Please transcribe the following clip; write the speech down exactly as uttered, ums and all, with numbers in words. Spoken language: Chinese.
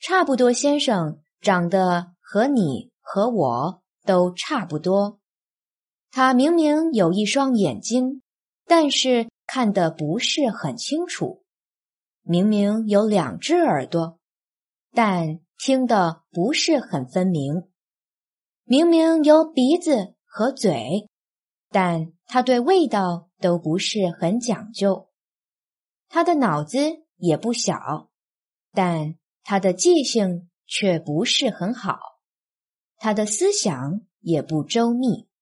差不多先生长得和你和我都差不多。他明明有一双眼睛，但是看得不是很清楚。明明有两只耳朵，但听得不是很分明。明明有鼻子和嘴，但他对味道都不是很讲究。他的脑子也不小，但他的记性却不是很好。他的思想也不周密。